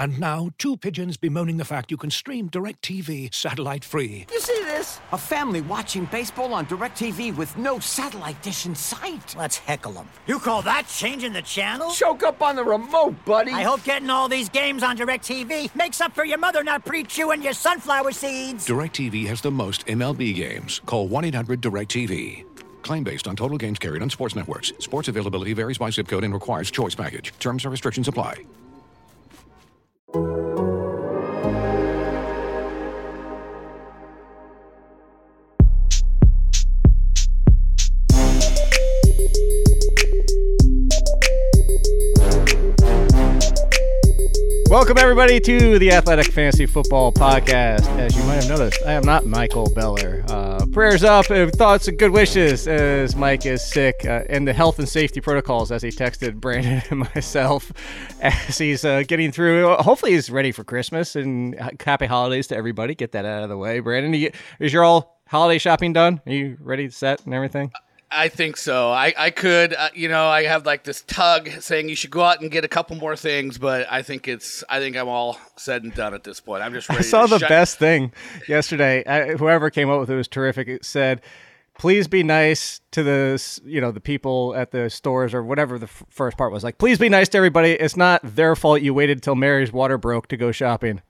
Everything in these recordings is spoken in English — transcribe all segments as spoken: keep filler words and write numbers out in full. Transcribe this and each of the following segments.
And now, two pigeons bemoaning the fact you can stream DirecTV satellite-free. You see this? A family watching baseball on DirecTV with no satellite dish in sight. Let's heckle them. You call that changing the channel? Choke up on the remote, buddy. I hope getting all these games on DirecTV makes up for your mother not pre-chewing your sunflower seeds. DirecTV has the most M L B games. Call one eight hundred direct T V. Claim based on total games carried on sports networks. Sports availability varies by zip code and requires choice package. Terms and restrictions apply. Welcome, everybody, to the Athletic Fantasy Football Podcast. As you might have noticed, I am not Michael Beller. Uh, prayers up, and thoughts and good wishes as Mike is sick, uh, and the health and safety protocols as he texted Brandon and myself as he's uh, getting through. Hopefully he's ready for Christmas, and happy holidays to everybody. Get that out of the way. Brandon, you, is your all holiday shopping done? Are you ready, set, and everything? I think so. I, I could, uh, you know, I have like this tug saying you should go out and get a couple more things, but I think it's, I think I'm all said and done at this point. I'm just ready I saw to the shut- best thing yesterday. I, whoever came up with it was terrific. It said, please be nice to the, you know, the people at the stores or whatever the f- first part was. Like, please be nice to everybody. It's not their fault you waited till Mary's water broke to go shopping.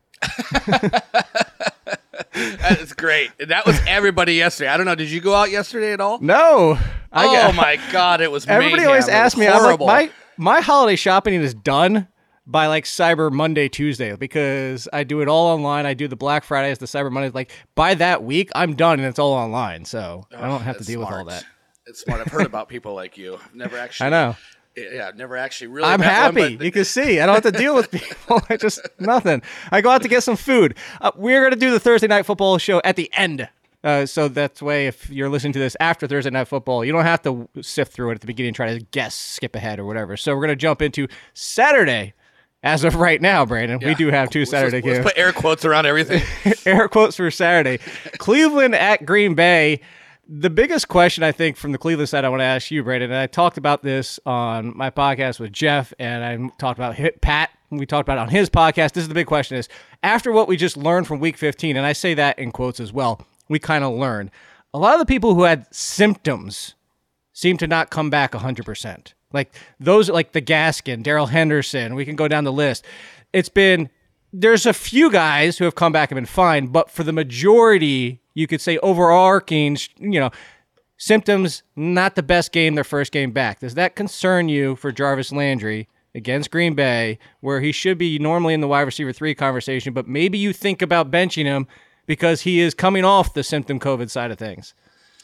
That is great. And that was everybody yesterday. I don't know. Did you go out yesterday at all? No. I oh got, my God. It was everybody mayhem. always asks me, I'm like, horrible. my, my holiday shopping is done by like Cyber Monday, Tuesday, because I do it all online. I do the Black Fridays, the Cyber Mondays. Like by that week, I'm done and it's all online. So Oh, I don't have to that's deal smart. with all that. It's smart. I've heard about people like you. I've never actually. I know. Yeah, I've never actually really. I'm met happy. One, but You can see. I don't have to deal with people. I just, nothing. I go out to get some food. Uh, we're going to do the Thursday Night Football show at the end. Uh, so that's way, if you're listening to this after Thursday Night Football, you don't have to sift through it at the beginning and try to guess, skip ahead or whatever. So we're going to jump into Saturday. As of right now, Brandon, yeah. we do have two Let's- Saturday let's, games. Let's put air quotes around everything. Air quotes for Saturday. Cleveland at Green Bay. The biggest question, I think, from the Cleveland side I want to ask you, Brandon, and I talked about this on my podcast with Jeff, and I talked about Hit Pat. We talked about it on his podcast. This is the big question is, after what we just learned from week fifteen, and I say that in quotes as well, we kind of learned. A lot of the people who had symptoms seem to not come back one hundred percent. Like those, like the Gaskin, Darrell Henderson, we can go down the list. It's been, there's a few guys who have come back and been fine, but for the majority, you could say overarching, you know, symptoms, not the best game, their first game back. Does that concern you for Jarvis Landry against Green Bay, where he should be normally in the wide receiver three conversation, but maybe you think about benching him because he is coming off the symptom COVID side of things?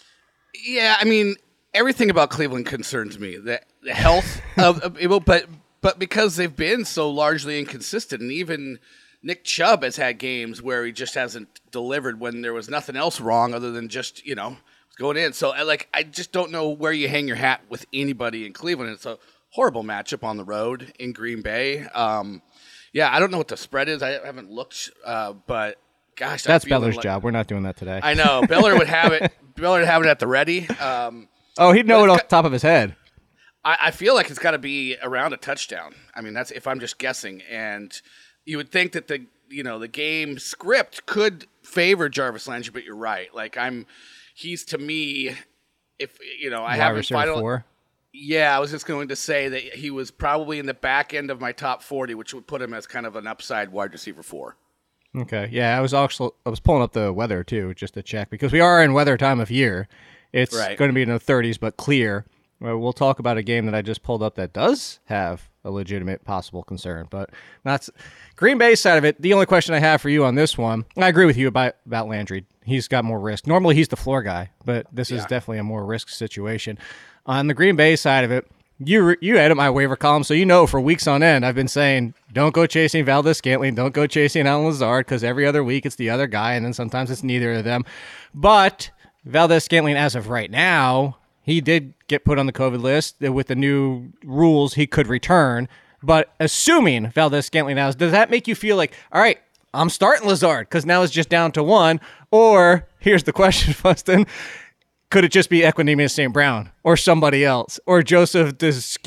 Yeah, I mean, everything about Cleveland concerns me. The, the health of, of but but because they've been so largely inconsistent, and even Nick Chubb has had games where he just hasn't delivered when there was nothing else wrong other than just, you know, going in. So I like I just don't know where you hang your hat with anybody in Cleveland. It's a horrible matchup on the road in Green Bay. Um, yeah, I don't know what the spread is. I haven't looked, uh, but gosh, That's I'm feeling Beller's like, job. We're not doing that today. I know Beller would have it. Beller would have it at the ready. Um, oh, he'd know but it it's off got- the top of his head. I, I feel like it's got to be around a touchdown. I mean, that's if I'm just guessing. And you would think that the you know the game script could favor Jarvis Landry, but you're right. Like I'm, he's to me, if you know, I Wide haven't receiver final. four. Yeah, I was just going to say that he was probably in the back end of my top forty, which would put him as kind of an upside wide receiver four. Okay, yeah, I was also I was pulling up the weather too just to check because we are in weather time of year. It's Right. going to be in the thirties, but clear. Well, we'll talk about a game that I just pulled up that does have a legitimate possible concern, but not Green Bay side of it. The only question I have for you on this one, I agree with you about about Landry. He's got more risk. Normally, he's the floor guy, but this is Yeah. definitely a more risk situation. On the Green Bay side of it, you you edit my waiver column, so you know for weeks on end I've been saying don't go chasing Valdez-Scantling, don't go chasing Allen Lazard, because every other week it's the other guy, and then sometimes it's neither of them. But Valdez-Scantling, as of right now, he did get put on the COVID list. With the new rules, he could return. But assuming Valdez-Scantling now, does that make you feel like, all right, I'm starting Lazard because now it's just down to one? Or, here's the question, Fuston, could it just be Equanimeous Saint Brown or somebody else or Joseph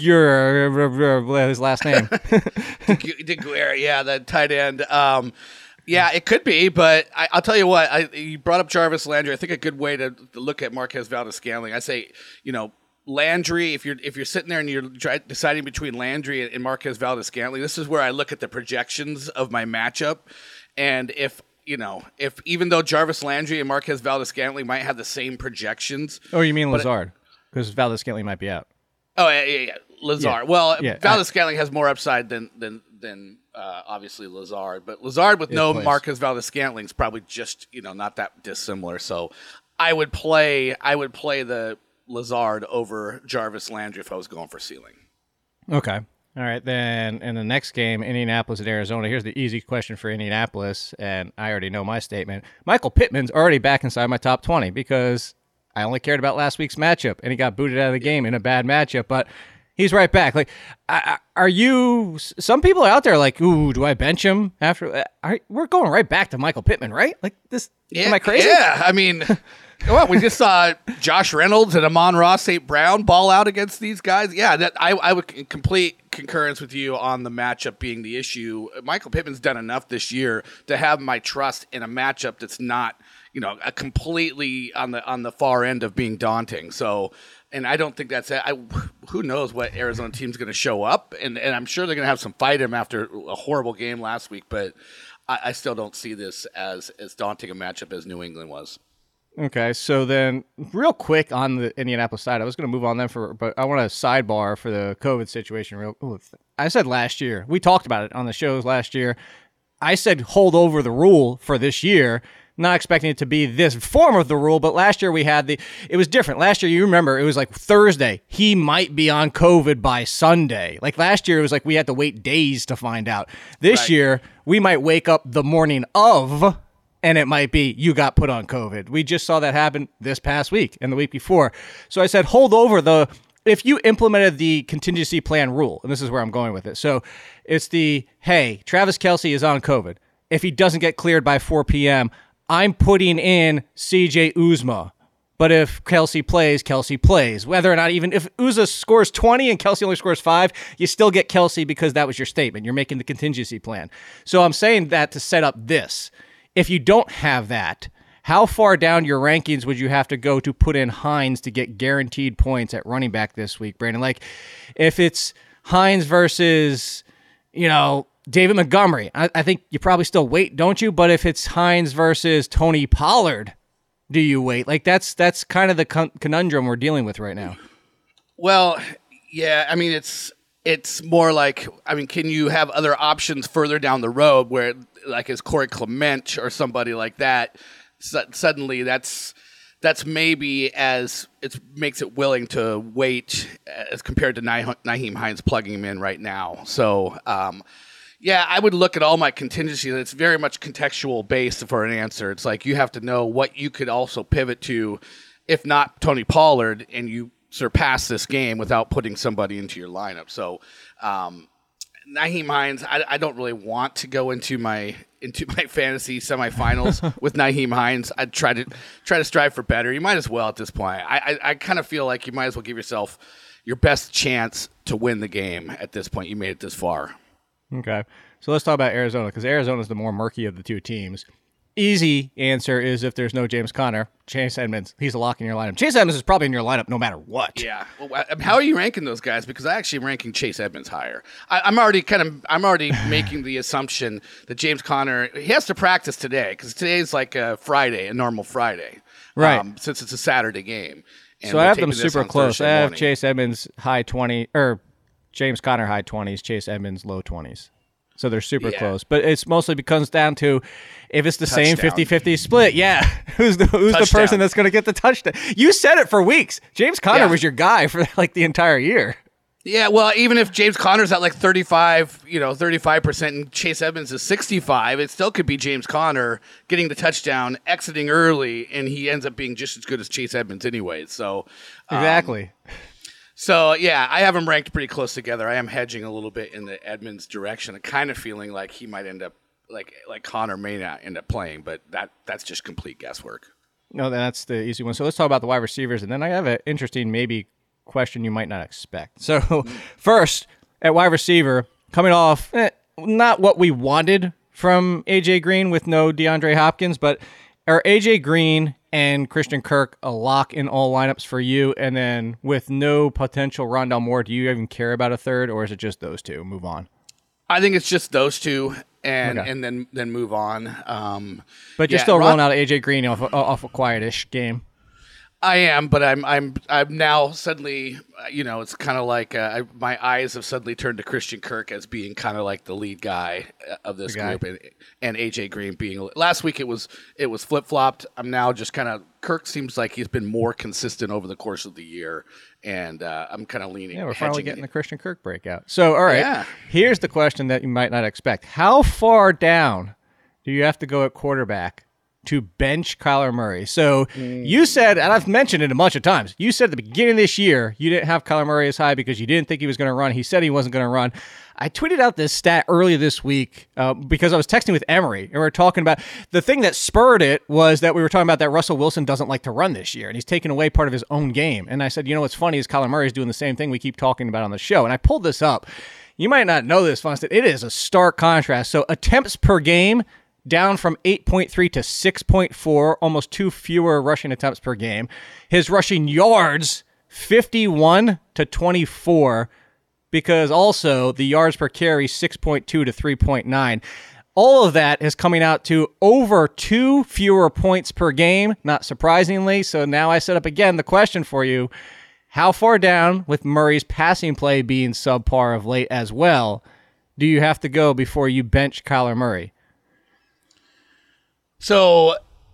Desguer, his last name? DeGuerre, yeah, that tight end. Um, yeah, it could be, but I, I'll tell you what. I, you brought up Jarvis Landry. I think a good way to, to look at Marquez Valdes-Scantling. I say, you know, Landry. If you're if you're sitting there and you're try, deciding between Landry and, and Marquez Valdes-Scantling, this is where I look at the projections of my matchup, and if you know, if even though Jarvis Landry and Marquez Valdes-Scantling might have the same projections. Oh, you mean Lazard? Because Valdes-Scantling might be out. Oh yeah, yeah, yeah. Lazard. Yeah. Well, yeah. Valdes-Scantling has more upside than than than. Uh, obviously Lazard, but Lazard with it no plays. Marquez Valdes-Scantling is probably just you know not that dissimilar. So I would play I would play the Lazard over Jarvis Landry if I was going for ceiling. Okay, all right. Then in the next game, Indianapolis at Arizona. Here's the easy question for Indianapolis, and I already know my statement. Michael Pittman's already back inside my top twenty because I only cared about last week's matchup, and he got booted out of the game in a bad matchup, but. He's right back. Like, are you? Some people are out there like, ooh, do I bench him after? Are, we're going right back to Michael Pittman, right? Like this. Yeah, am I crazy? Yeah, I mean, well, we just saw Josh Reynolds and Amon-Ra Saint Brown ball out against these guys. Yeah, that I, I would in complete concurrence with you on the matchup being the issue. Michael Pittman's done enough this year to have my trust in a matchup that's not, you know, a completely on the on the far end of being daunting. So. And I don't think that's it. I, who knows what Arizona team's going to show up, and, and I'm sure they're going to have some fight him after a horrible game last week. But I, I still don't see this as as daunting a matchup as New England was. Okay, so then real quick on the Indianapolis side, I was going to move on then for, but I want to sidebar for the COVID situation. Real, ooh, I said last year we talked about it on the shows last year. I said hold over the rule for this year. Not expecting it to be this form of the rule, but last year we had the, it was different. Last year, you remember, it was like Thursday. He might be on COVID by Sunday. Like last year, it was like we had to wait days to find out. This right. year, we might wake up the morning of, and it might be you got put on COVID. We just saw that happen this past week and the week before. So I said, hold over the, if you implemented the contingency plan rule, and this is where I'm going with it. So it's the, hey, Travis Kelce is on COVID. If he doesn't get cleared by four p.m., I'm putting in C J Uzomah. But if Kelce plays, Kelce plays. Whether or not even if Uzomah scores twenty and Kelce only scores five, you still get Kelce because that was your statement. You're making the contingency plan. So I'm saying that to set up this. If you don't have that, how far down your rankings would you have to go to put in Hines to get guaranteed points at running back this week, Brandon? Like if it's Hines versus, you know, David Montgomery, I, I think you probably still wait, don't you? But if it's Hines versus Tony Pollard, do you wait? Like that's that's kind of the con- conundrum we're dealing with right now. Well, yeah, I mean it's it's more like I mean, can you have other options further down the road where like is Corey Clement or somebody like that? So, suddenly, that's that's maybe as it makes it willing to wait as compared to Nyheim Hines plugging him in right now. So. Um, Yeah, I would look at all my contingencies. It's very much contextual based for an answer. It's like you have to know what you could also pivot to, if not Tony Pollard, and you surpass this game without putting somebody into your lineup. So, um, Nyheim Hines, I, I don't really want to go into my into my fantasy semifinals with Nyheim Hines. I'd try to try to strive for better. You might as well at this point. I I, I kind of feel like you might as well give yourself your best chance to win the game at this point. You made it this far. Okay, so let's talk about Arizona, because Arizona is the more murky of the two teams. Easy answer is if there's no James Conner, Chase Edmonds, he's a lock in your lineup. Chase Edmonds is probably in your lineup no matter what. Yeah. Well, how are you ranking those guys? Because I actually am ranking Chase Edmonds higher. I, I'm already kind of I'm already making the assumption that James Conner, he has to practice today because today's like a Friday, a normal Friday, right? Um, since it's a Saturday game. And so I have them super close. Thursday I have morning. Chase Edmonds high twenty or James Conner high twenties, Chase Edmonds low twenties. So they're super yeah. close. But it's mostly comes down to if it's the touchdown. Same fifty-fifty split. Yeah. Who's the who's touchdown. the person that's going to get the touchdown? You said it for weeks. James Conner yeah. was your guy for like the entire year. Yeah, well, even if James Conner's at like thirty-five, you know, thirty-five percent and Chase Edmonds is sixty-five, it still could be James Conner getting the touchdown, exiting early, and he ends up being just as good as Chase Edmonds anyway. So um, Exactly. So, yeah, I have them ranked pretty close together. I am hedging a little bit in the Edmonds direction, and kind of feeling like he might end up, like like Conner may not end up playing, but that that's just complete guesswork. No, that's the easy one. So let's talk about the wide receivers, and then I have an interesting maybe question you might not expect. So first, at wide receiver, coming off eh, not what we wanted from A J Green with no DeAndre Hopkins, but are A J Green and Christian Kirk a lock in all lineups for you? And then with no potential Rondale Moore, do you even care about a third, or is it just those two? Move on. I think it's just those two, and Okay. and then then move on. Um, But you're yeah, still Ron- rolling out A J Green off a, off a quietish game. I am, but I'm I'm I'm now suddenly, uh, you know, it's kind of like uh, I, my eyes have suddenly turned to Christian Kirk as being kind of like the lead guy uh, of this The guy. group, and, and A J Green being. Last week it was it was flip flopped. I'm now just kind of Kirk seems like he's been more consistent over the course of the year, and uh, I'm kind of leaning. Yeah, we're finally hedging getting it. the Christian Kirk breakout. So, all right, Yeah. here's the question that you might not expect. How far down do you have to go at quarterback to bench Kyler Murray? So you said, and I've mentioned it a bunch of times, you said at the beginning of this year you didn't have Kyler Murray as high because you didn't think he was going to run. He said he wasn't going to run. I tweeted out this stat earlier this week uh, because I was texting with Emery, and we were talking about the thing that spurred it was that we were talking about that Russell Wilson doesn't like to run this year, and he's taken away part of his own game. And I said, you know what's funny is Kyler Murray is doing the same thing we keep talking about on the show. And I pulled this up. You might not know this, Funston. It is a stark contrast. So attempts per game down from eight point three to six point four, almost two fewer rushing attempts per game. His rushing yards, fifty-one to twenty-four, because also the yards per carry, six point two to three point nine. All of that is coming out to over two fewer points per game, not surprisingly. So now I set up again the question for you. How far down, with Murray's passing play being subpar of late as well, do you have to go before you bench Kyler Murray? So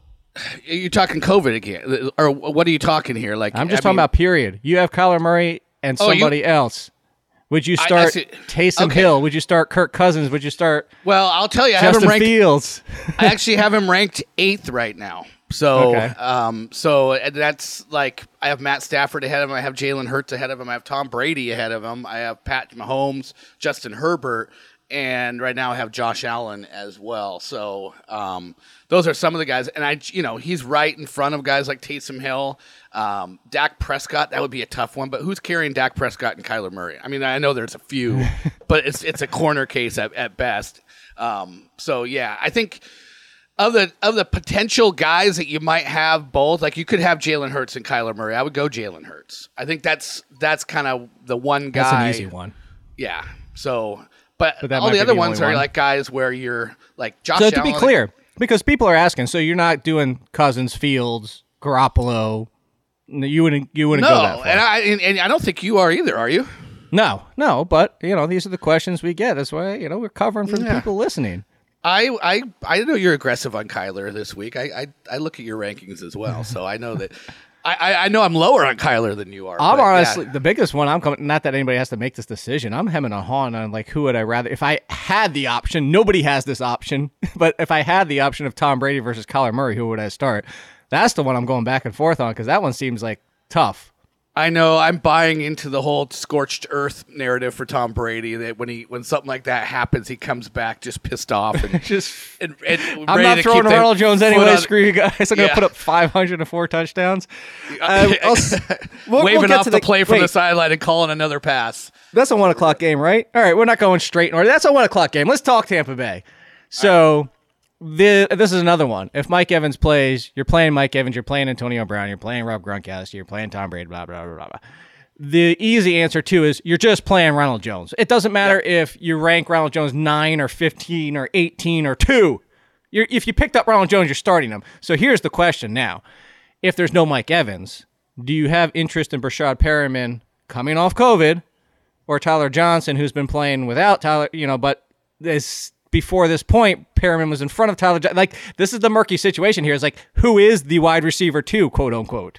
you're talking COVID again, or what are you talking here? Like I'm just I talking mean- about period. You have Kyler Murray and Oh, you- somebody else. Would you I- I start see. Taysom Okay. Hill? Would you start Kirk Cousins? Would you start Well, I'll tell you, I have him Justin ranked. Fields? I actually have him ranked eighth right now. So, Okay. um, so that's like I have Matt Stafford ahead of him. I have Jalen Hurts ahead of him. I have Tom Brady ahead of him. I have Pat Mahomes, Justin Herbert, and right now I have Josh Allen as well. So, um, those are some of the guys, and I, you know, he's right in front of guys like Taysom Hill, um, Dak Prescott. That would be a tough one, but who's carrying Dak Prescott and Kyler Murray? I mean, I know there's a few, but it's it's a corner case at, at best. Um, so yeah, I think. Of the of the potential guys that you might have both, like you could have Jalen Hurts and Kyler Murray. I would go Jalen Hurts. I think that's that's kind of the one guy. That's an easy one. Yeah. So, but, But that all might the be other the ones only are one. like guys where you're like Josh. So to be Allen- clear, because people are asking, so you're not doing Cousins, Fields, Garoppolo. You wouldn't. You wouldn't no, go that far. and I and, and I don't think you are either. Are you? no, no. But you know, these are the questions we get. That's why you know we're covering for the Yeah. people listening. I, I I know you're aggressive on Kyler this week. I I, I look at your rankings as well, so I know that. I, I, I know I'm lower on Kyler than you are. I'm but, yeah. honestly the biggest one. I'm coming. Not that anybody has to make this decision. I'm hemming and hawing on like who would I rather. If I had the option, nobody has this option. But if I had the option of Tom Brady versus Kyler Murray, who would I start? That's the one I'm going back and forth on because that one seems like tough. I know I'm buying into the whole scorched earth narrative for Tom Brady that when he when something like that happens, he comes back just pissed off and Just and, and I'm ready not to throwing keep the Ronald Jones foot anyway. on- Screw you guys. I'm gonna Yeah. put up five hundred four touchdowns. Uh, I'll s- we'll- we'll waving get off to the, play from wait, the sideline and calling another pass. That's a one o'clock game, right? All right, we're not going straight in order. That's a one o'clock game. Let's talk Tampa Bay. So the, this is another one. If Mike Evans plays, you're playing Mike Evans, you're playing Antonio Brown, you're playing Rob Gronkowski, you're playing Tom Brady, blah, blah, blah, blah, blah. The easy answer, too, is you're just playing Ronald Jones. It doesn't matter if you rank Ronald Jones nine or fifteen or eighteen or two. You're, if you picked up Ronald Jones, you're starting him. So here's the question now. If there's no Mike Evans, do you have interest in Brashad Perriman coming off COVID or Tyler Johnson, who's been playing without Tyler, you know, but this before this point, Perriman was in front of Tyler. Like, this is the murky situation here. It's like, who is the wide receiver two, quote unquote?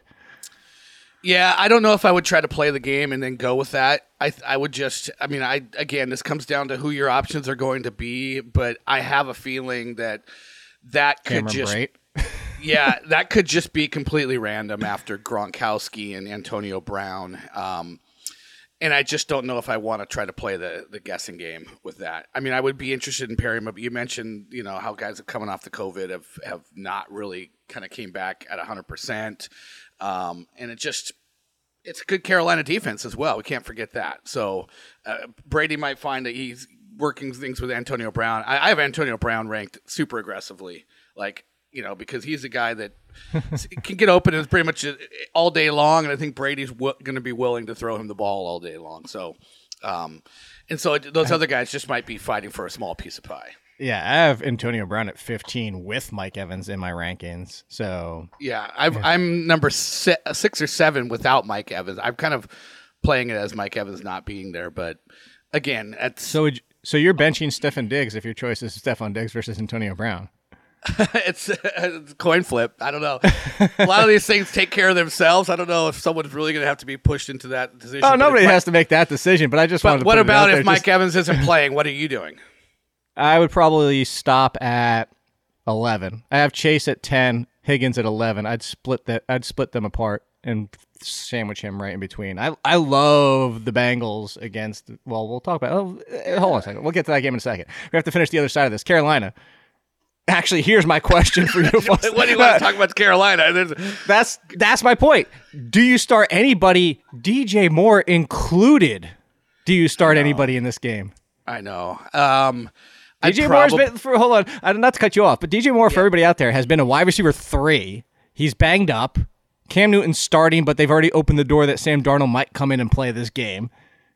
Yeah, I don't know if I would try to play the game and then go with that. I I would just, I mean, I again, this comes down to who your options are going to be, but I have a feeling that that could Cameron just, Brate. yeah, that could just be completely random after Gronkowski and Antonio Brown. Um, And I just don't know if I want to try to play the, the guessing game with that. I mean, I would be interested in pairing him up. You mentioned, you know, how guys are coming off the COVID have, have not really kind of came back at one hundred percent. Um, and it just, it's a good Carolina defense as well. We can't forget that. So uh, Brady might find that he's working things with Antonio Brown. I, I have Antonio Brown ranked super aggressively, like, you know, because he's a guy that can get open and pretty much all day long, and I think Brady's w- going to be willing to throw him the ball all day long. So, um, and so it, those other guys just might be fighting for a small piece of pie. Yeah, I have Antonio Brown at fifteen with Mike Evans in my rankings. So yeah, I've, yeah. I'm number si- six or seven without Mike Evans. I'm kind of playing it as Mike Evans not being there, but again, that's so. So you're benching Stefon Diggs if your choice is Stefon Diggs versus Antonio Brown. it's, it's a coin flip. I don't know. A lot of these things take care of themselves. I don't know if someone's really going to have to be pushed into that decision. Oh, nobody has to make that decision, but I just but wanted to what put about it out if there. Mike just, Evans isn't playing? What are you doing? I would probably stop at eleven. I have Chase at ten, Higgins at eleven. I'd split that. I'd split them apart and sandwich him right in between. I I love the Bengals against. Well, we'll talk about. Oh, hold on a second. We'll get to that game in a second. We have to finish the other side of this. Carolina. Actually, here's my question for you. What do you want to talk about Carolina? There's... That's that's my point. Do you start anybody, D J Moore included? Do you start anybody in this game? I know. Um, D J prob- Moore's been for hold on. I not to cut you off, but D J Moore yeah. for everybody out there has been a wide receiver three. He's banged up. Cam Newton's starting, but they've already opened the door that Sam Darnold might come in and play this game.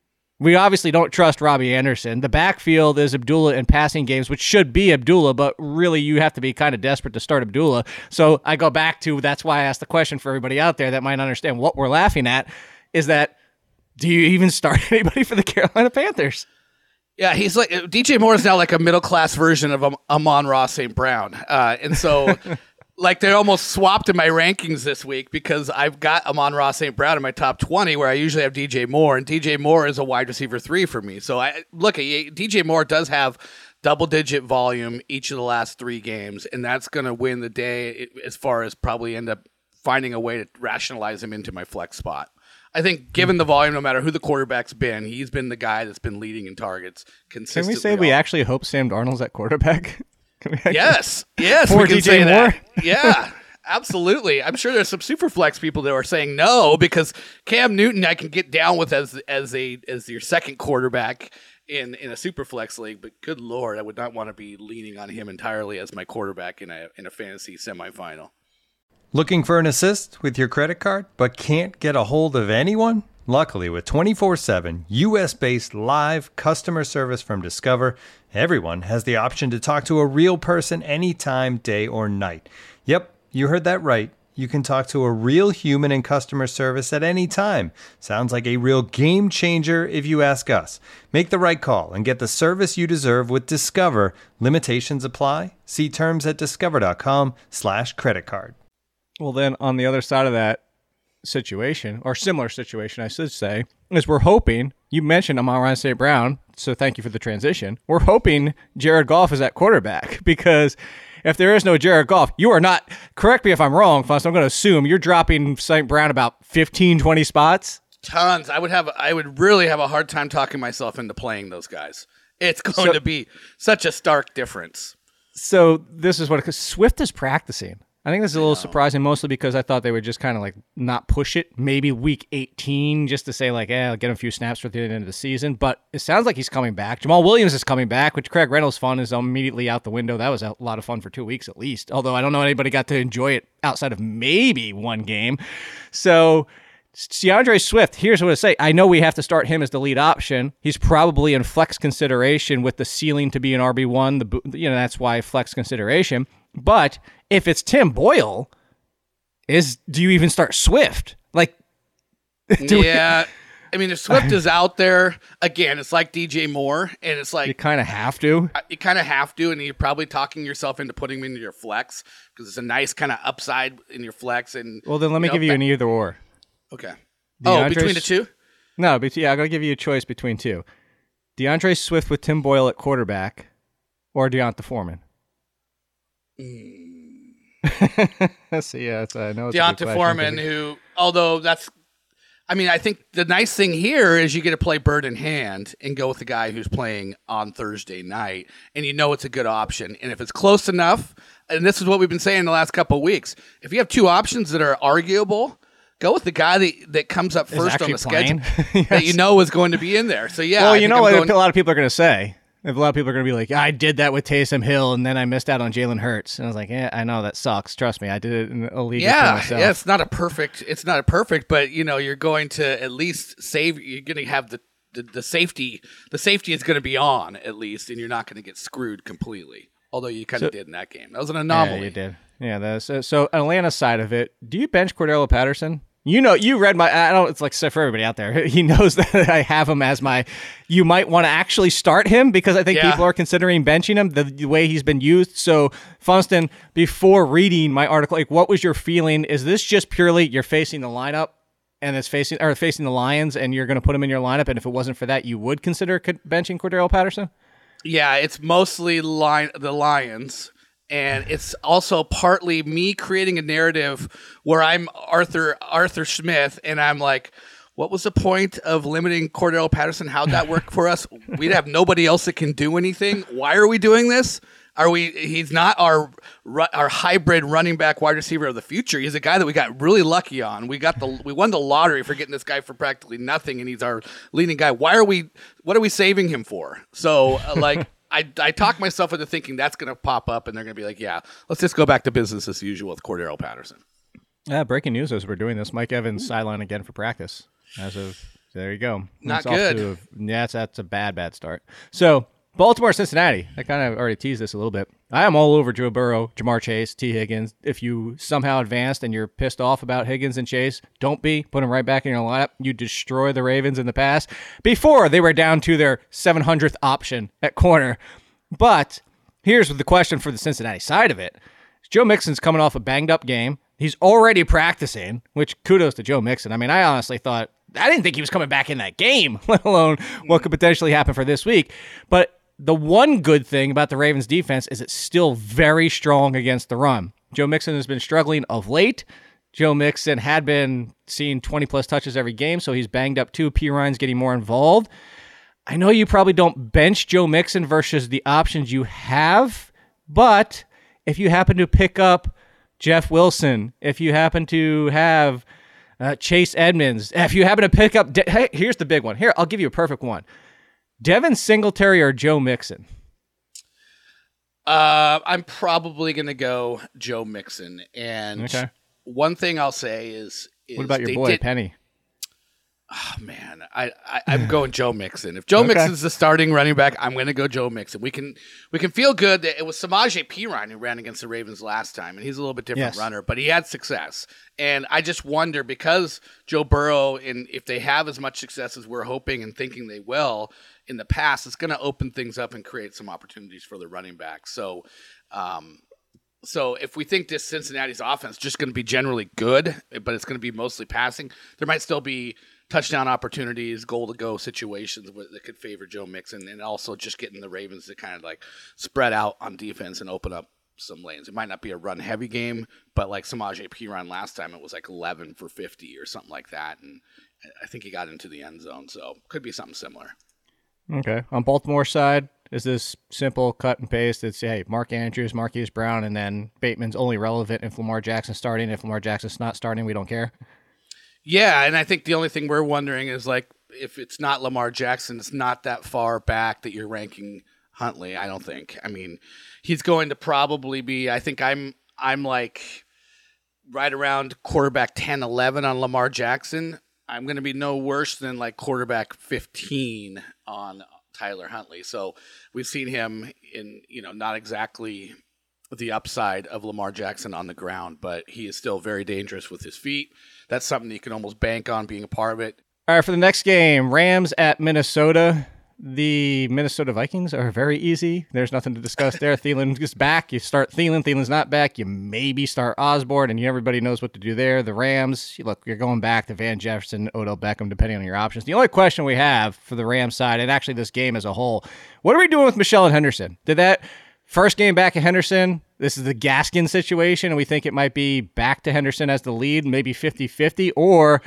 We obviously don't trust Robbie Anderson. The backfield is Abdullah in passing games, which should be Abdullah, but really you have to be kind of desperate to start Abdullah. So I go back to, that's why I asked the question for everybody out there that might understand what we're laughing at, is that do you even start anybody for the Carolina Panthers? Yeah, he's like, D J Moore is now like a middle-class version of Am- Amon-Ra Saint Brown. Uh, and so... Like, they almost swapped in my rankings this week because I've got Amon-Ra Saint Brown in my top twenty where I usually have D J Moore, and D J Moore is a wide receiver three for me. So, I look, D J Moore does have double-digit volume each of the last three games, and that's going to win the day as far as probably end up finding a way to rationalize him into my flex spot. I think given the volume, no matter who the quarterback's been, he's been the guy that's been leading in targets consistently. Can we say we actually hope Sam Darnold's at quarterback? Yes, yes, for we can D J say Moore? that. Yeah, absolutely. I'm sure there's some super flex people that are saying no because Cam Newton I can get down with as as a as your second quarterback in in a super flex league, but good lord, I would not want to be leaning on him entirely as my quarterback in a in a fantasy semifinal. Looking for an assist with your credit card, but can't get a hold of anyone? Luckily, with twenty-four seven U S-based live customer service from Discover, everyone has the option to talk to a real person anytime, day or night. Yep, you heard that right. You can talk to a real human in customer service at any time. Sounds like a real game changer if you ask us. Make the right call and get the service you deserve with Discover. Limitations apply. See terms at discover.com slash credit card. Well, then on the other side of that situation, or similar situation, I should say, is we're hoping, you mentioned Amon-Ra Saint Brown, so thank you for the transition. We're hoping Jared Goff is at quarterback because if there is no Jared Goff, you are not, correct me if I'm wrong, Fuss, I'm going to assume you're dropping Saint Brown about fifteen, twenty spots. Tons. I would have, I would really have a hard time talking myself into playing those guys. It's going So- to be such a stark difference. So this is what, because Swift is practicing. I think this is a little surprising, mostly because I thought they would just kind of like not push it, maybe week eighteen, just to say like, eh, I'll get him a few snaps for the end of the season. But it sounds like he's coming back. Jamal Williams is coming back, which Craig Reynolds' fun is immediately out the window. That was a lot of fun for two weeks at least. Although I don't know anybody got to enjoy it outside of maybe one game. So DeAndre Swift, here's what I say. I know we have to start him as the lead option. He's probably in flex consideration with the ceiling to be an R B one. The you know that's why flex consideration. But if it's Tim Boyle, is do you even start Swift? Like, yeah. I mean, if Swift is out there, again, it's like D J Moore, and it's like you kind of have to. You kind of have to, and you're probably talking yourself into putting him into your flex because it's a nice kind of upside in your flex. And well, then let me you know, give you an either or. Okay. DeAndre Oh, between the two? No, but yeah, I'm gonna give you a choice between two: DeAndre Swift with Tim Boyle at quarterback, or Deonta Foreman. Mm. So yeah, it's, I know it's Deonta Foreman, who, although that's, I mean, I think the nice thing here is you get to play bird in hand and go with the guy who's playing on Thursday night, and you know it's a good option. And if it's close enough, and this is what we've been saying the last couple of weeks, if you have two options that are arguable, go with the guy that, that comes up first on the playing. schedule Yes. that you know is going to be in there. So, yeah. Well, I you think know I'm what going- a lot of people are going to say. If a lot of people are going to be like, I did that with Taysom Hill, and then I missed out on Jalen Hurts. And I was like, yeah, I know that sucks. Trust me, I did it in a league. Yeah, myself. yeah, it's not a perfect. It's not a perfect, but you know, you're going to at least save. You're going to have the, the the safety. The safety is going to be on at least, and you're not going to get screwed completely. Although you kind of So- did in that game. That was an anomaly. Yeah, you did. Yeah, that's, so, so Atlanta side of it, do you bench Cordero Patterson? You know, you read my, I don't, it's like for everybody out there. He knows that I have him as my, you might want to actually start him because I think Yeah. people are considering benching him the, the way he's been used. So, Funston, before reading my article, like, what was your feeling? Is this just purely you're facing the lineup and it's facing, or facing the Lions and you're going to put him in your lineup? And if it wasn't for that, you would consider co- benching Cordero Patterson? Yeah, it's mostly line, the Lions. And it's also partly me creating a narrative where I'm Arthur Arthur Smith, and I'm like, what was the point of limiting Cordero Patterson? How'd that work for us? We'd have nobody else that can do anything. Why are we doing this? Are we? He's not our our hybrid running back wide receiver of the future. He's a guy that we got really lucky on. We got the we won the lottery for getting this guy for practically nothing, and he's our leading guy. Why are we? What are we saving him for? So uh, like. I, I talk myself into thinking that's going to pop up, and they're going to be like, yeah, let's just go back to business as usual with Cordero Patterson. Yeah, breaking news as we're doing this. Mike Evans sidelined again for practice. As of there you go. Not It's off good. to a- yeah, that's, that's a bad, bad start. So Baltimore, Cincinnati. I kind of already teased this a little bit. I am all over Joe Burrow, Jamar Chase, T. Higgins. If you somehow advanced and you're pissed off about Higgins and Chase, don't be. Put them right back in your lineup. You destroy the Ravens in the past before they were down to their seven hundredth option at corner. But here's the question for the Cincinnati side of it. Joe Mixon's coming off a banged-up game. He's already practicing, which kudos to Joe Mixon. I mean, I honestly thought, I didn't think he was coming back in that game, let alone what could potentially happen for this week. But the one good thing about the Ravens defense is it's still very strong against the run. Joe Mixon has been struggling of late. Joe Mixon had been seeing twenty-plus touches every game, so he's banged up too. P. Ryan's getting more involved. I know you probably don't bench Joe Mixon versus the options you have, but if you happen to pick up Jeff Wilson, if you happen to have uh, Chase Edmonds, if you happen to pick up, De- hey, here's the big one. Here, I'll give you a perfect one. Devin Singletary or Joe Mixon? Uh, I'm probably going to go Joe Mixon. And Okay. one thing I'll say is, is What about your they boy, did- Penny? Oh, man, I, I I'm going Joe Mixon. If Joe Okay. Mixon's the starting running back, I'm going to go Joe Mixon. We can we can feel good that it was Samaje Perine who ran against the Ravens last time, and he's a little bit different Yes. runner, but he had success. And I just wonder, because Joe Burrow, and if they have as much success as we're hoping and thinking they will in the past, it's going to open things up and create some opportunities for the running back. So, um, so if we think this Cincinnati's offense is just going to be generally good, but it's going to be mostly passing, there might still be touchdown opportunities, goal to go situations that could favor Joe Mixon, and also just getting the Ravens to kind of like spread out on defense and open up some lanes. It might not be a run heavy game, but like Samaje Perine last time, it was like eleven for fifty or something like that, and I think he got into the end zone, so could be something similar. Okay. On Baltimore side, is this simple cut and paste? It's, hey, Mark Andrews, Marquise Brown, and then Bateman's only relevant if Lamar Jackson's starting. If Lamar Jackson's not starting, we don't care. Yeah, and I think the only thing we're wondering is like if it's not Lamar Jackson, it's not that far back that you're ranking Huntley. I don't think. I mean, he's going to probably be. I think I'm. I'm like right around quarterback ten, eleven on Lamar Jackson. I'm going to be no worse than like quarterback fifteen on Tyler Huntley. So we've seen him in, you know, not exactly the upside of Lamar Jackson on the ground, but he is still very dangerous with his feet. That's something that you can almost bank on being a part of it. All right, for the next game, Rams at Minnesota. The Minnesota Vikings are very easy. There's nothing to discuss there. Thielen is back. You start Thielen. Thielen's not back. You maybe start Osborne, and everybody knows what to do there. The Rams, look, you're going back to Van Jefferson, Odell Beckham, depending on your options. The only question we have for the Rams side, and actually this game as a whole, what are we doing with Michelle and Henderson? Did that first game back at Henderson, this is the Gaskin situation, and we think it might be back to Henderson as the lead, maybe fifty-fifty, or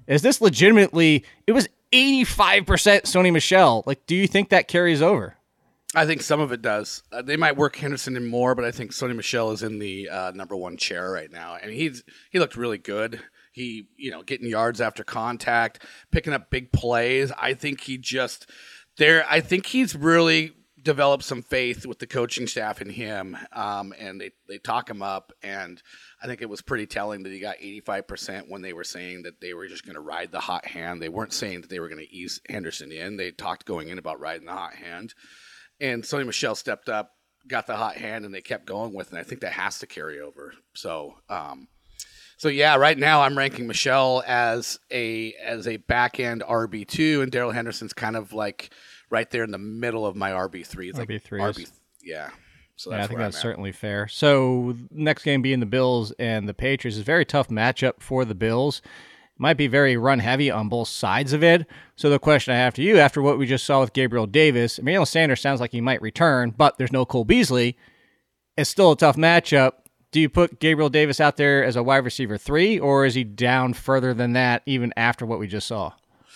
Is this legitimately, it was eighty-five percent Sony Michel. Like, do you think that carries over? I think some of it does. Uh, they might work Henderson in more, but I think Sony Michel is in the uh, number one chair right now, and he's he looked really good. He, you know, getting yards after contact, picking up big plays. I think he just there. I think he's really developed some faith with the coaching staff in him, um, and they they talk him up. And I think it was pretty telling that he got eighty-five percent when they were saying that they were just going to ride the hot hand. They weren't saying that they were going to ease Henderson in. They talked going in about riding the hot hand. And Sony Michel stepped up, got the hot hand, and they kept going with it. And I think that has to carry over. So, um, so yeah, right now I'm ranking Michel as a as a back end R B two, and Darrell Henderson's kind of like right there in the middle of my R B three. It's R B three, like R B, yeah. So that's yeah, I think where that's I'm at. certainly fair. So next game being the Bills and the Patriots is a very tough matchup for the Bills. Might be very run heavy on both sides of it. So the question I have to you, after what we just saw with Gabriel Davis, Emmanuel Sanders sounds like he might return, but there's no Cole Beasley. It's still a tough matchup. Do you put Gabriel Davis out there as a wide receiver three, or is he down further than that even after what we just saw?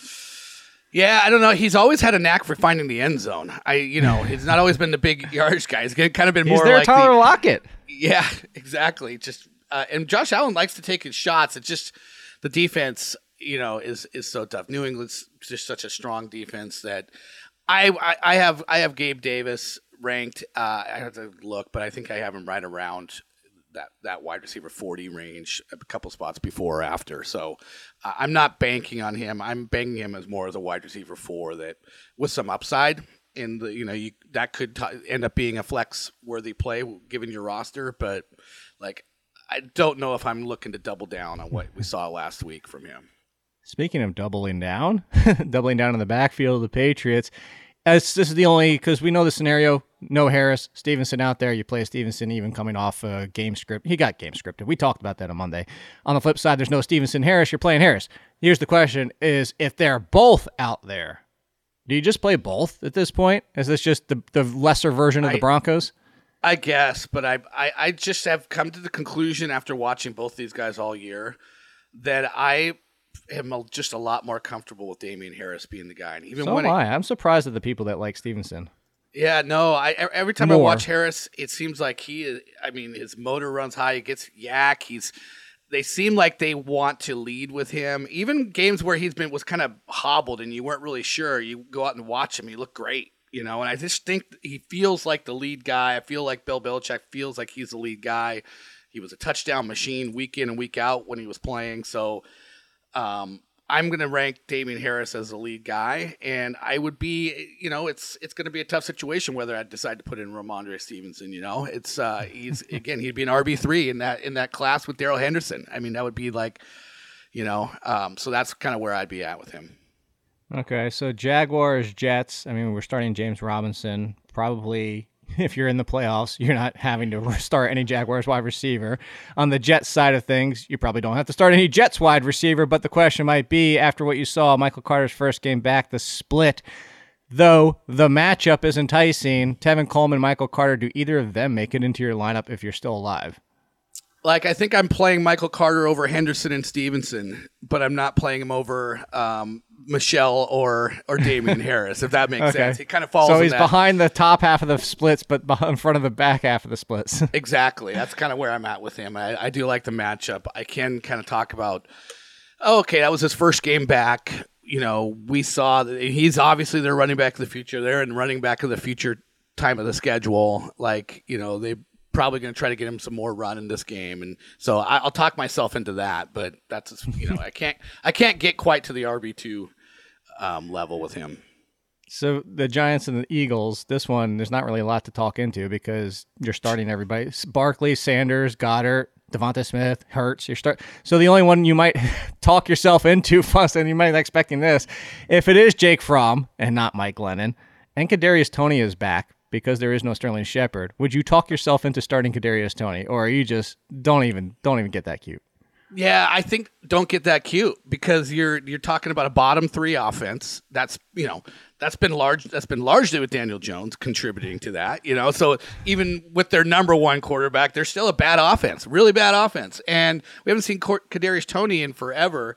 Yeah, I don't know. He's always had a knack for finding the end zone. I, you know, he's not always been the big yardage guy. He's kind of been more He's their like Tyler the, Lockett. Yeah, exactly. Just uh, and Josh Allen likes to take his shots. It's just the defense, you know, is is so tough. New England's just such a strong defense that I I, I have I have Gabe Davis ranked. Uh, I have to look, but I think I have him right around that that wide receiver forty range, a couple spots before or after. So uh, I'm not banking on him. I'm banking him as more as a wide receiver four that with some upside. In the, you know, you that could t- end up being a flex worthy play given your roster, but like I don't know if I'm looking to double down on what we saw last week from him. Speaking of doubling down, doubling down in the backfield of the Patriots, as this is the only, because we know the scenario, no Harris, Stevenson out there. You play Stevenson even coming off a game script. He got game scripted. We talked about that on Monday. On the flip side, there's no Stevenson Harris. You're playing Harris. Here's the question is, if they're both out there, do you just play both at this point? Is this just the, the lesser version of I, the Broncos? I guess, but I, I I just have come to the conclusion after watching both these guys all year that I am a, just a lot more comfortable with Damian Harris being the guy. And even So when am I, I. I'm surprised at the people that like Stevenson. yeah, no, I every time More. I watch Harris, it seems like he is. I mean, his motor runs high. He gets yak. He's. They seem like they want to lead with him. Even games where he's been was kind of hobbled and you weren't really sure. You go out and watch him. He looked great. You know, and I just think he feels like the lead guy. I feel like Bill Belichick feels like he's the lead guy. He was a touchdown machine week in and week out when he was playing. So um, I'm going to rank Damian Harris as the lead guy. And I would be, you know, it's it's going to be a tough situation whether I decide to put in Ramondre Stevenson. You know, it's uh, he's again he'd be an R B three in that in that class with Darrell Henderson. I mean, that would be like, you know, um, so that's kind of where I'd be at with him. Okay, so Jaguars, Jets. I mean, we're starting James Robinson. Probably, if you're in the playoffs, you're not having to start any Jaguars wide receiver. On the Jets side of things, you probably don't have to start any Jets wide receiver, but the question might be, after what you saw, Michael Carter's first game back, the split, though the matchup is enticing, Tevin Coleman, Michael Carter, do either of them make it into your lineup if you're still alive? Like, I think I'm playing Michael Carter over Henderson and Stevenson, but I'm not playing him over um, Michel or or Damian Harris, if that makes Okay. sense. He kind of falls So in he's that. behind the top half of the splits, but beh- in front of the back half of the splits. Exactly. That's kind of where I'm at with him. I, I do like the matchup. I can kind of talk about, oh, okay, that was his first game back. You know, we saw that he's obviously their running back of the future. They're in running back of the future time of the schedule. Like, you know, they probably going to try to get him some more run in this game. And so I, I'll talk myself into that, but that's, you know, I can't, I can't get quite to the R B two um, level with him. So the Giants and the Eagles, this one, there's not really a lot to talk into because you're starting everybody. Barkley, Sanders, Goddard, Devonta Smith, Hurts. You're start. So the only one you might talk yourself into, Fuss, and you might be expecting this, if it is Jake Fromm and not Mike Glennon, and Kadarius Toney is back because there is no Sterling Shepard, would you talk yourself into starting Kadarius Toney, or are you just don't even don't even get that cute? Yeah, I think don't get that cute because you're you're talking about a bottom three offense. That's you know that's been large. That's been largely with Daniel Jones contributing to that. You know, so even with their number one quarterback, they're still a bad offense, really bad offense. And we haven't seen Kadarius Toney in forever.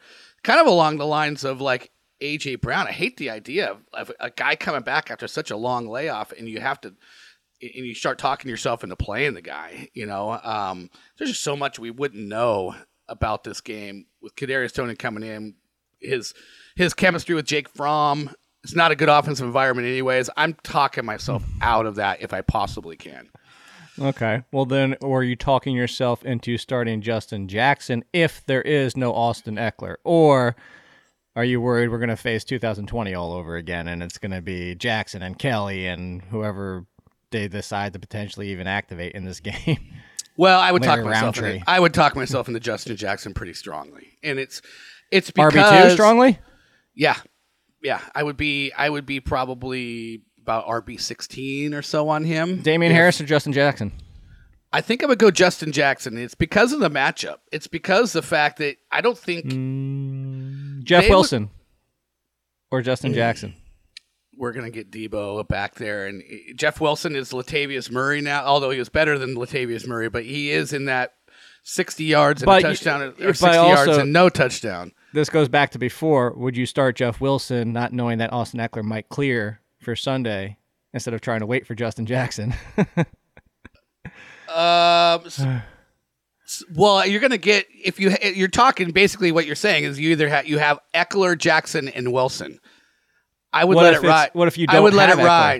kind of along the lines of like A J Brown. I hate the idea of, of a guy coming back after such a long layoff, and you have to, and you start talking yourself into playing the guy. You know, um, there's just so much we wouldn't know about this game with Kadarius Toney coming in. His his chemistry with Jake Fromm. It's not a good offensive environment, anyways. I'm talking myself out of that if I possibly can. Okay. Well, then, or are you talking yourself into starting Justin Jackson if there is no Austin Eckler? Or are you worried we're going to face two thousand twenty all over again and it's going to be Jackson and Kelly and whoever they decide to potentially even activate in this game? Well, I would Larry talk myself Roundtree. into, I would talk myself into Justin Jackson pretty strongly. And it's it's because R B two strongly? Yeah. Yeah. I would be I would be probably about R B sixteen or so on him. Damian If- Harris or Justin Jackson? I think I would go Justin Jackson. It's because of the matchup. It's because the fact that I don't think Mm, Jeff They would- Wilson or Justin Jackson? we're going to get Debo back there. And Jeff Wilson is Latavius Murray now, although he was better than Latavius Murray, but he is in that sixty yards and But a you- touchdown or but sixty yards also- and no touchdown. This goes back to before. Would you start Jeff Wilson not knowing that Austin Eckler might clear for Sunday instead of trying to wait for Justin Jackson? Um, s- s- well, you're going to get, if you, you're talking basically what you're saying is you either have, you have Eckler, Jackson, and Wilson. I would What let if it it's- ride. what if you I don't would let have it Eckler? ride.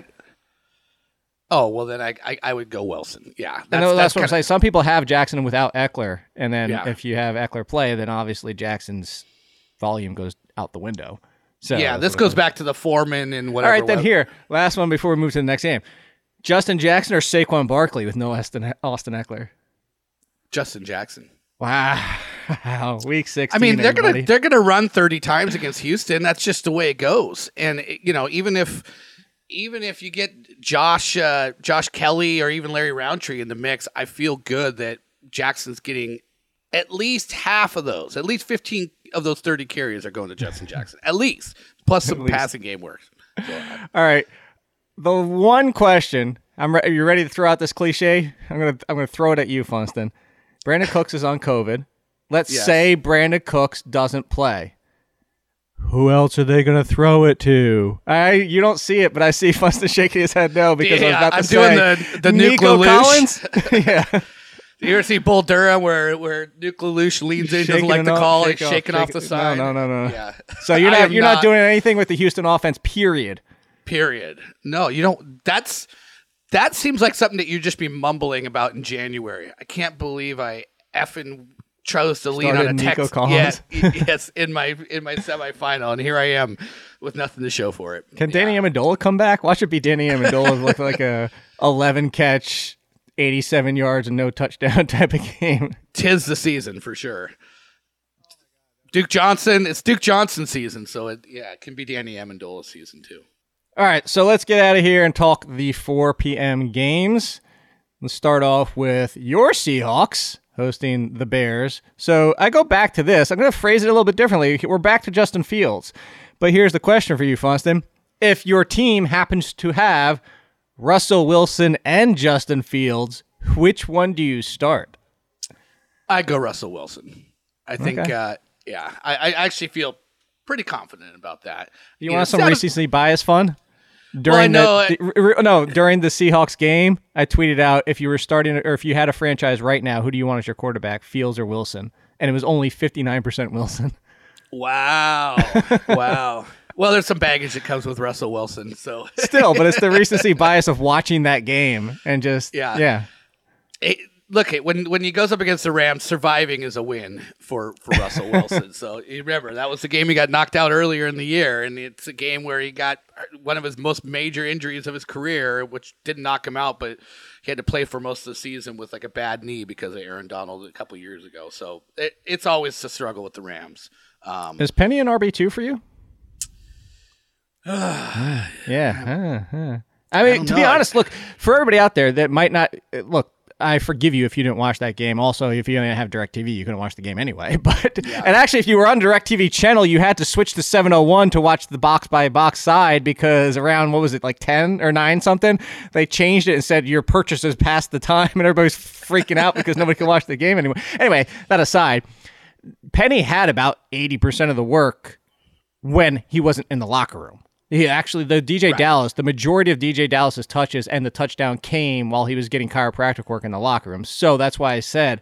Oh, well, then I, I, I would go Wilson. Yeah. That's, I know that's, what I'm kinda- saying. Some people have Jackson without Eckler, and then Yeah. if you have Eckler play, then obviously Jackson's volume goes out the window. So Yeah, that's this what goes I'm- back to the Foreman and All whatever. right, then was- here, last one before we move to the next game. Justin Jackson or Saquon Barkley with no Austin, Austin Eckler? Justin Jackson. Wow. Wow. Week sixteen, I mean, they're everybody. gonna they're gonna run thirty times against Houston. That's just the way it goes. And you know, even if even if you get Josh uh, Josh Kelly or even Larry Roundtree in the mix, I feel good that Jackson's getting at least half of those. At least fifteen of those thirty carries are going to Justin Jackson. At least, plus some least. passing game work. All right. The one question, I'm re- are you ready to throw out this cliche? I'm gonna I'm gonna throw it at you, Funston. Brandon Cooks is on COVID. Let's Yes. say Brandon Cooks doesn't play. Who else are they gonna throw it to? I you don't see it, but I see Funston shaking his head no because I was Yeah, about to I'm say doing the- the Nuke Nico Lelouch. Collins. Yeah, You ever see Bull Durham where where Nuke Lelouch leans in, doesn't Shaking like it the off, call, shake and off, shaking shake off the it- side? No, no, no, no. Yeah. So you're I not am you're not doing anything with the Houston offense. Period. Period. No, you don't. That's that seems like something that you'd just be mumbling about in January. I can't believe I effing chose to lean on Started a Nico text. Collins. Yeah, yes, in my in my semifinal, and here I am with nothing to show for it. Can Danny Amendola come back? Watch it be Danny Amendola look like a eleven catch, eighty-seven yards and no touchdown type of game. Tis the season for sure. Duke Johnson, it's Duke Johnson season, so it yeah, it can be Danny Amendola season too. All right, so let's get out of here and talk the four p.m. games. Let's start off with your Seahawks hosting the Bears. So I go back to this. I'm going to phrase it a little bit differently. We're back to Justin Fields. But here's the question for you, Funston. If your team happens to have Russell Wilson and Justin Fields, which one do you start? I go Russell Wilson. I think, Okay. uh, yeah, I, I actually feel pretty confident about that. You know, want some instead of- recency bias fun? During Well, I the, know the- r- r- no, during the Seahawks game, I tweeted out if you were starting or if you had a franchise right now, who do you want as your quarterback, Fields or Wilson? And it was only fifty-nine percent Wilson. Wow. Wow. Well, there's some baggage that comes with Russell Wilson. So, Still, but it's the recency bias of watching that game and just Yeah. yeah. it, look, it, when when he goes up against the Rams, surviving is a win for, for Russell Wilson. So, you remember, that was the game he got knocked out earlier in the year. And it's a game where he got one of his most major injuries of his career, which didn't knock him out, but he had to play for most of the season with like a bad knee because of Aaron Donald a couple years ago. So, it, it's always a struggle with the Rams. Um, Is Penny an R B two for you? yeah. uh, uh. I mean, don't to be know. honest, look, for everybody out there that might not look, I forgive you if you didn't watch that game. Also, if you didn't have DirecTV, you couldn't watch the game anyway. But and actually, if you were on DirecTV channel, you had to switch to seven oh one to watch the box by box side because around what was it like ten or nine something, they changed it and said your purchase is past the time, and everybody's freaking out because nobody can watch the game anymore. Anyway, that aside. Penny had about eighty percent of the work when he wasn't in the locker room. He actually, the D J Right. Dallas, the majority of D J Dallas's touches and the touchdown came while he was getting chiropractic work in the locker room. So that's why I said,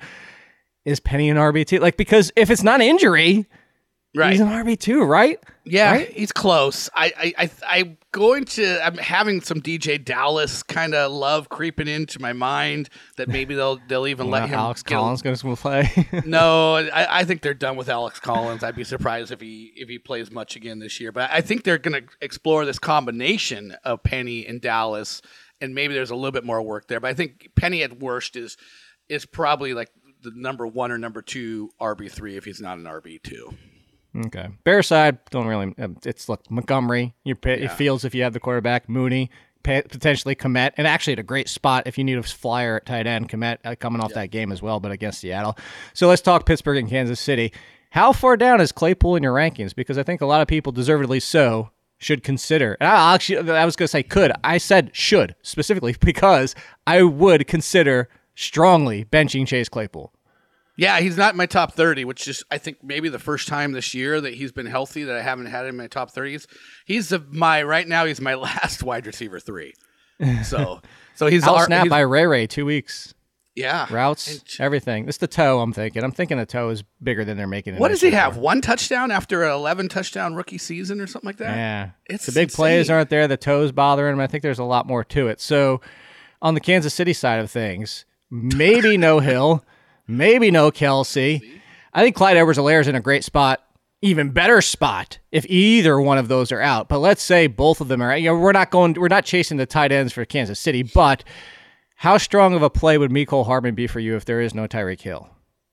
is Penny an R B two? Like, because if it's not injury, Right. he's an R B two, right? Yeah, Right? he's close. I, I, I, I'm going to. I'm having some D J Dallas kind of love creeping into my mind that maybe they'll they'll even let Well, him. Alex get a- Collins going to play. No, I, I think they're done with Alex Collins. I'd be surprised if he if he plays much again this year. But I think they're going to explore this combination of Penny and Dallas, and maybe there's a little bit more work there. But I think Penny at worst is is probably like the number one or number two R B three if he's not an R B two. Okay. Bear side, don't really. um, It's look Montgomery. You pay, It feels if you have the quarterback Mooney, pay, potentially Komet, and actually at a great spot if you need a flyer at tight end. Komet uh, coming off that game as well, but against Seattle. So let's talk Pittsburgh and Kansas City. How far down is Claypool in your rankings? Because I think a lot of people, deservedly so, should consider. And I actually, I was going to say could. I said should specifically because I would consider strongly benching Chase Claypool. Yeah, he's not in my top thirty, which is, I think, maybe the first time this year that he's been healthy that I haven't had him in my top thirties. He's a, my, right now, he's my last wide receiver three. So, so he's Out our- snap he's- by Ray Ray, two weeks. yeah. Routes, And everything. It's the toe, I'm thinking. I'm thinking the toe is bigger than they're making it. what does he out have? for. One touchdown after an eleven touchdown rookie season or something like that? Yeah. It's the big insane. plays aren't there. The toes bothering him. I think there's a lot more to it. So on the Kansas City side of things, maybe no Hill, maybe no Kelsey. I think Clyde Edwards-Helaire is in a great spot. Even better spot if either one of those are out. But let's say both of them are out. You know, we're not going. We're not chasing the tight ends for Kansas City. But how strong of a play would Mecole Hardman be for you if there is no Tyreek Hill?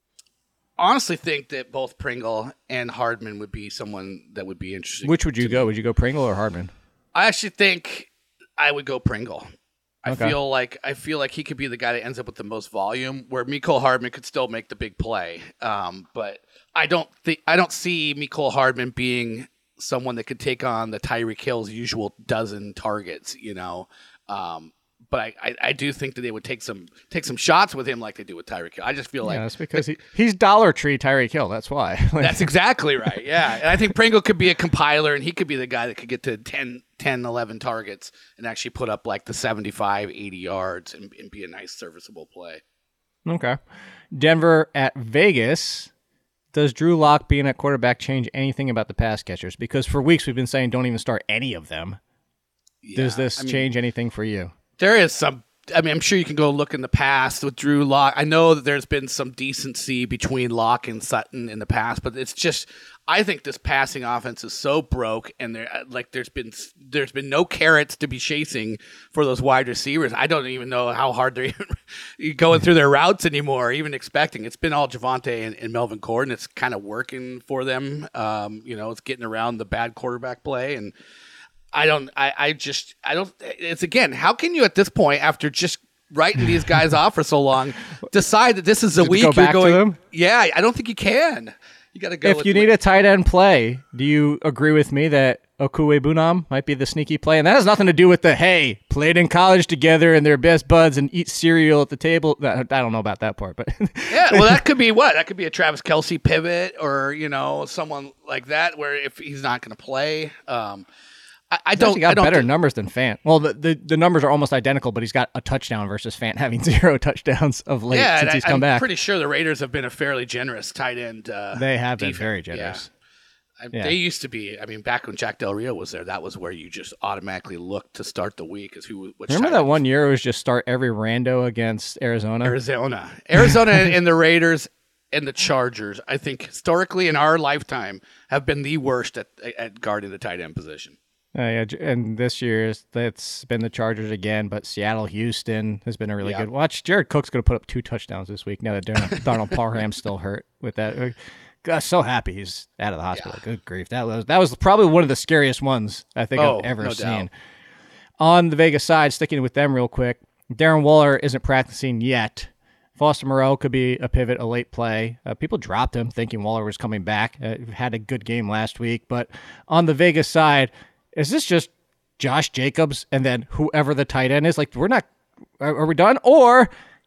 Honestly, think that both Pringle and Hardman would be someone that would be interesting. Which would you go? Would you go Pringle or Hardman? I actually think I would go Pringle. I Okay. feel like I feel like he could be the guy that ends up with the most volume, where Mecole Hardman could still make the big play. Um, but I don't think I don't see Mecole Hardman being someone that could take on the Tyreek Hill's usual dozen targets. You know, um, but I, I, I do think that they would take some take some shots with him like they do with Tyreek Hill. I just feel like Yeah, that's because he, he's Dollar Tree Tyreek Hill. That's why. Like, that's exactly right. Yeah. And I think Pringle could be a compiler, and he could be the guy that could get to ten, ten, eleven targets and actually put up like the seventy-five, eighty yards and, and be a nice serviceable play. Okay. Denver at Vegas. Does Drew Lock being at quarterback change anything about the pass catchers? Because for weeks we've been saying don't even start any of them. Does Yeah, this I mean, change anything for you? There is some. I mean, I'm sure you can go look in the past with Drew Lock. I know that there's been some decency between Lock and Sutton in the past, but it's just I think this passing offense is so broke, and there like there's been there's been no carrots to be chasing for those wide receivers. I don't even know how hard they're even going through their routes anymore, or even expecting. It's been all Javonte and, and Melvin Gordon. It's kind of working for them. Um, you know, it's getting around the bad quarterback play and. I don't, I, I just, I don't, it's again, how can you at this point, after just writing these guys off for so long, decide that this is a Just week go you're back to going, them? yeah, I don't think you can. You got to go. If with you need a tight end play, do you agree with me that Okue Bunam might be the sneaky play? And that has nothing to do with the, hey, played in college together and they're best buds and eat cereal at the table. I don't know about that part, but yeah, well, that could be what? That could be a Travis Kelce pivot or, you know, someone like that where if he's not going to play, um, I, I He's don't. actually got I don't better think- numbers than Fant. Well, the, the the numbers are almost identical, but he's got a touchdown versus Fant having zero touchdowns of late Yeah, since and he's I, come I'm back. pretty sure the Raiders have been a fairly generous tight end. Uh, They have been defense. very Yeah. generous. I- Yeah. They used to be. I mean, back when Jack Del Rio was there, that was where you just automatically looked to start the week as who. Which Remember tight that end one year it was just start every rando against Arizona? Arizona, Arizona, and the Raiders and the Chargers. I think historically in our lifetime have been the worst at at guarding the tight end position. Uh, yeah, j- and this year's that's been the Chargers again, but Seattle, Houston has been a really Yeah. good watch. Jared Cook's going to put up two touchdowns this week now that Darnold, Darnold Parham's still hurt with that. Uh, God, so happy he's out of the hospital. Good grief, that was that was probably one of the scariest ones I think Oh, I've ever no seen. doubt. On the Vegas side, sticking with them real quick, Darren Waller isn't practicing yet. Foster Moreau could be a pivot, a late play. Uh, people dropped him thinking Waller was coming back. Uh, had a good game last week, but on the Vegas side. Is this just Josh Jacobs and then whoever the tight end is? Like, we're not, are, are we done? Or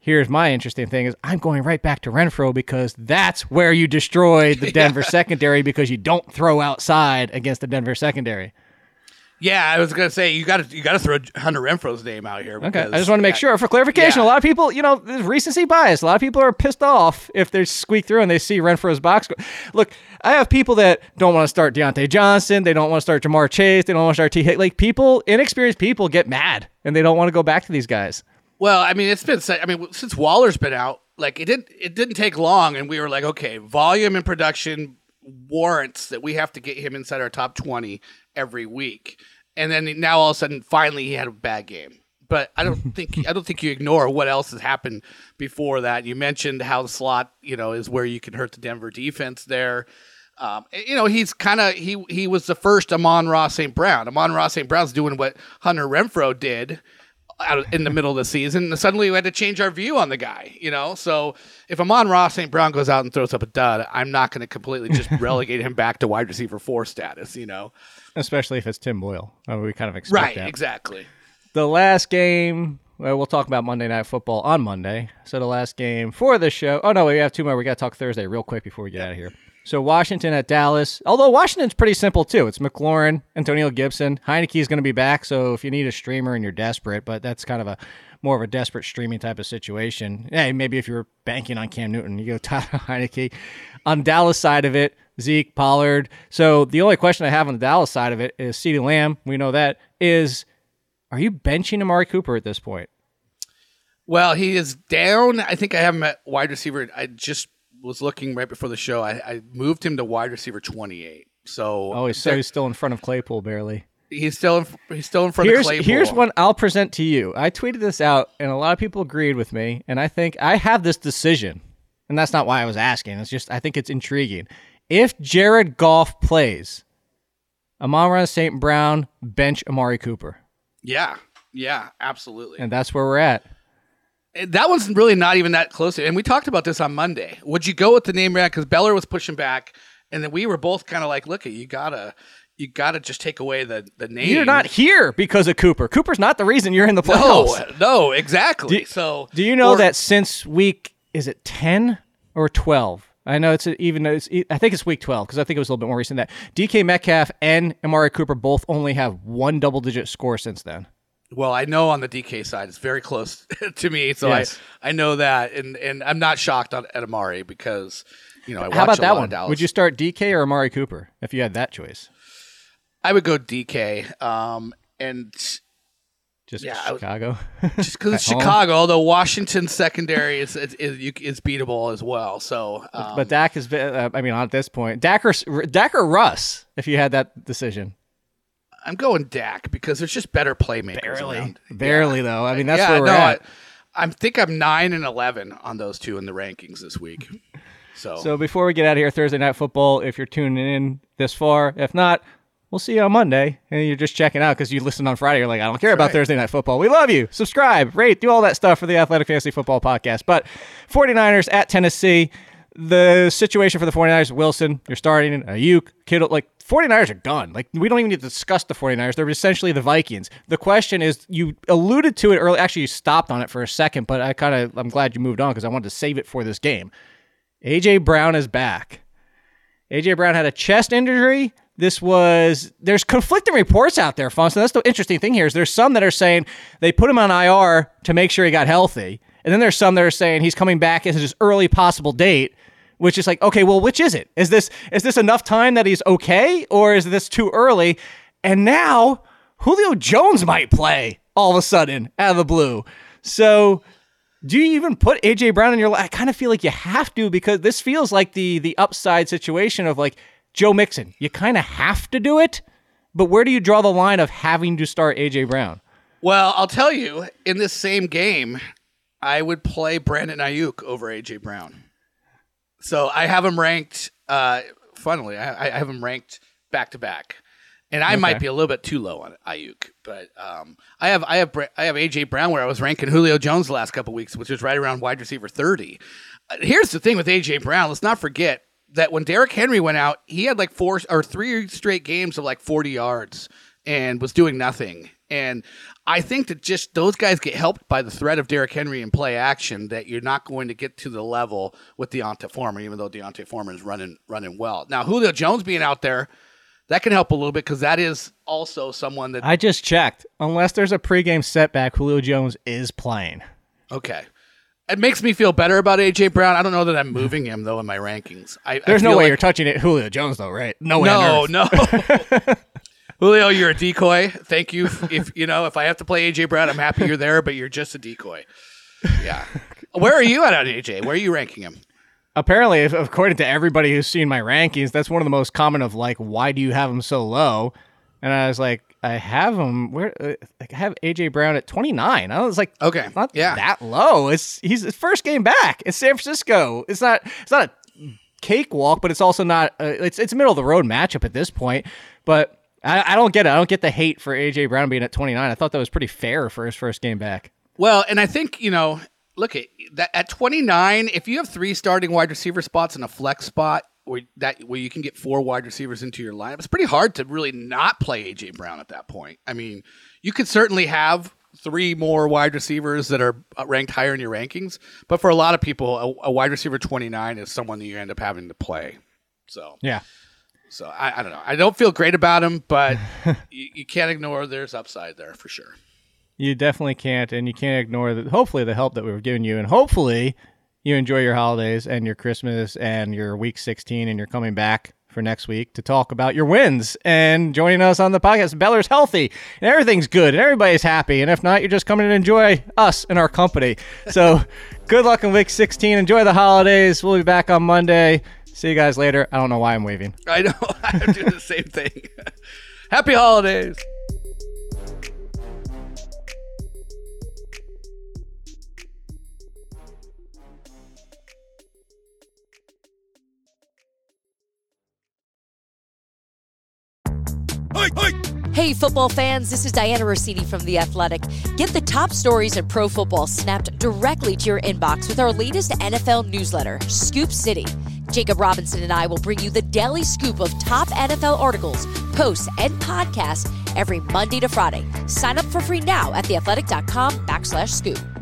Here's my interesting thing is I'm going right back to Renfrow because that's where you destroyed the Denver yeah. secondary because you don't throw outside against the Denver secondary. Yeah, I was gonna say you got to you got to throw Hunter Renfrow's name out here. Okay, I just want to make yeah, sure for clarification. Yeah. A lot of people, you know, there's recency bias. A lot of people are pissed off if they squeak through and they see Renfrow's box. Look, I have people that don't want to start Deontay Johnson. They don't want to start Jamar Chase. They don't want to start T. Like people, inexperienced people get mad and they don't want to go back to these guys. Well, I mean, it's been. I mean, since Waller's been out, like it didn't. It didn't take long, and we were like, okay, volume and production warrants that we have to get him inside our top twenty every week. And then now all of a sudden, finally, he had a bad game. But I don't think I don't think you ignore what else has happened before that. You mentioned how the slot, you know, is where you can hurt the Denver defense there. Um, you know, he's kind of he he was the first Amon-Ra Saint Brown. Amon-Ra Saint Brown's doing what Hunter Renfrow did out in the middle of the season, and suddenly we had to change our view on the guy, you know? So if Amon-Ra Saint Brown goes out and throws up a dud, I'm not going to completely just relegate him back to wide receiver four status, you know? Especially if it's Tim Boyle. I mean, we kind of expect right, that. Right, exactly. The last game, well, we'll talk about Monday Night Football on Monday. So the last game for the show. Oh, no, we have two more. We got to talk Thursday real quick before we get out of here. So Washington at Dallas. Although Washington's pretty simple, too. It's McLaurin, Antonio Gibson. Heineke's going to be back, so if you need a streamer and you're desperate, but that's kind of a more of a desperate streaming type of situation. Hey, maybe if you're banking on Cam Newton, you go Tyler Heineke. On Dallas side of it, Zeke, Pollard. So the only question I have on the Dallas side of it is CeeDee Lamb. We know that. Is, are you benching Amari Cooper at this point? Well, he is down. I think I have him at wide receiver. I just was looking right before the show. I, I moved him to wide receiver twenty-eight. So oh, he's, so he's still in front of Claypool barely. He's still in, he's still in front here's, of Claypool. Here's one I'll present to you. I tweeted this out, and a lot of people agreed with me. And I think I have this decision, and that's not why I was asking. It's just I think it's intriguing. If Jared Goff plays, Amon-Ra Saint Brown bench Amari Cooper. Yeah, yeah, absolutely. And that's where we're at. That one's really not even that close. And we talked about this on Monday. Would you go with the name brand? Because Beller was pushing back, and then we were both kind of like, look, you gotta you gotta just take away the, the name. You're not here because of Cooper. Cooper's not the reason you're in the playoffs. No, no, exactly. Do, so do you know or, that since week, is it ten or twelve? I know it's a, even it's, I think it's week twelve because I think it was a little bit more recent than that. D K Metcalf and Amari Cooper both only have one double-digit score since then. Well, I know on the D K side, it's very close to me, so yes. I, I know that, and, and I'm not shocked on, at Amari because, you know, I watch How about a that lot one? of Dallas. Would you start D K or Amari Cooper if you had that choice? I would go D K, um, and just yeah, Chicago, just because it's Chicago. Although Washington's secondary is is, is is beatable as well. So, um, but Dak is, uh, I mean, at this point, Dak or, Dak or Russ, if you had that decision. I'm going Dak because there's just better playmakers. Barely, around. barely yeah. though. I mean, that's yeah, where we're no, at. I, I think I'm nine and eleven on those two in the rankings this week. So, so before we get out of here, Thursday Night Football. If you're tuning in this far, if not, we'll see you on Monday. And you're just checking out because you listened on Friday. You're like, I don't care that's about right. Thursday Night Football. We love you. Subscribe, rate, do all that stuff for the Athletic Fantasy Football Podcast. But 49ers at Tennessee. The situation for the 49ers, Wilson, you're starting, Ayuk, Kittle, like 49ers are done. Like we don't even need to discuss the 49ers. They're essentially the Vikings. The question is, you alluded to it early. Actually, you stopped on it for a second, but I kind of, I'm glad you moved on because I wanted to save it for this game. A J Brown is back. A J Brown had a chest injury. This was, there's conflicting reports out there, Fonz. So that's the interesting thing here is there's some that are saying they put him on I R to make sure he got healthy. And then there's some that are saying he's coming back at his early possible date. Which is like, okay, well, which is it? Is this is this enough time that he's okay, or is this too early? And now Julio Jones might play all of a sudden out of the blue. So do you even put A J Brown in your life? I kind of feel like you have to because this feels like the the upside situation of like Joe Mixon. You kind of have to do it, but where do you draw the line of having to start A J Brown? Well, I'll tell you, in this same game, I would play Brandon Ayuk over A J Brown. So I have him ranked, uh, funnily, I, I have him ranked back to back. And I okay. might be a little bit too low on Ayuk, but um, I have I have I have A J Brown where I was ranking Julio Jones the last couple of weeks, which was right around wide receiver thirty. Uh, here's the thing with A J Brown. Let's not forget that when Derrick Henry went out, he had like four or three straight games of like forty yards and was doing nothing. And I think that just those guys get helped by the threat of Derrick Henry in play action that you're not going to get to the level with Deontay Foreman, even though Deontay Foreman is running running well. Now, Julio Jones being out there, that can help a little bit because that is also someone that... I just checked. Unless there's a pregame setback, Julio Jones is playing. Okay. It makes me feel better about A J. Brown. I don't know that I'm moving him, though, in my rankings. I, There's I no way like... you're touching it, Julio Jones, though, right? No way. No, no. Julio, you're a decoy. Thank you. If you know, if I have to play A J. Brown, I'm happy you're there, but you're just a decoy. Yeah. Where are you at on A J? Where are you ranking him? Apparently, if, according to everybody who's seen my rankings, that's one of the most common of like, why do you have him so low? And I was like, I have him. Where uh, I have A J. Brown at twenty-nine. I was like, okay, not yeah. that low. It's he's his first game back. It's San Francisco. It's not. It's not a cakewalk, but it's also not. Uh, it's it's a middle of the road matchup at this point. But I, I don't get it. I don't get the hate for A J. Brown being at twenty-nine. I thought that was pretty fair for his first game back. Well, and I think you know. Look at that at twenty-nine. If you have three starting wide receiver spots and a flex spot, where that where you can get four wide receivers into your lineup, it's pretty hard to really not play A J. Brown at that point. I mean, you could certainly have three more wide receivers that are ranked higher in your rankings, but for a lot of people, a, a wide receiver twenty-nine is someone that you end up having to play. So yeah. So I, I don't know. I don't feel great about him, but you, you can't ignore there's upside there for sure. You definitely can't, and you can't ignore the, hopefully the help that we've given you, and hopefully you enjoy your holidays and your Christmas and your week sixteen, and you're coming back for next week to talk about your wins and joining us on the podcast. Beller's healthy, and everything's good, and everybody's happy, and if not, you're just coming to enjoy us and our company. So good luck in week sixteen. Enjoy the holidays. We'll be back on Monday. See you guys later. I don't know why I'm waving. I know. I'm doing the same thing. Happy holidays. Hey, football fans, this is Diana Rossini from The Athletic. Get the top stories in pro football snapped directly to your inbox with our latest N F L newsletter, Scoop City. Jacob Robinson and I will bring you the daily scoop of top N F L articles, posts, and podcasts every Monday to Friday. Sign up for free now at theathletic.com backslash scoop.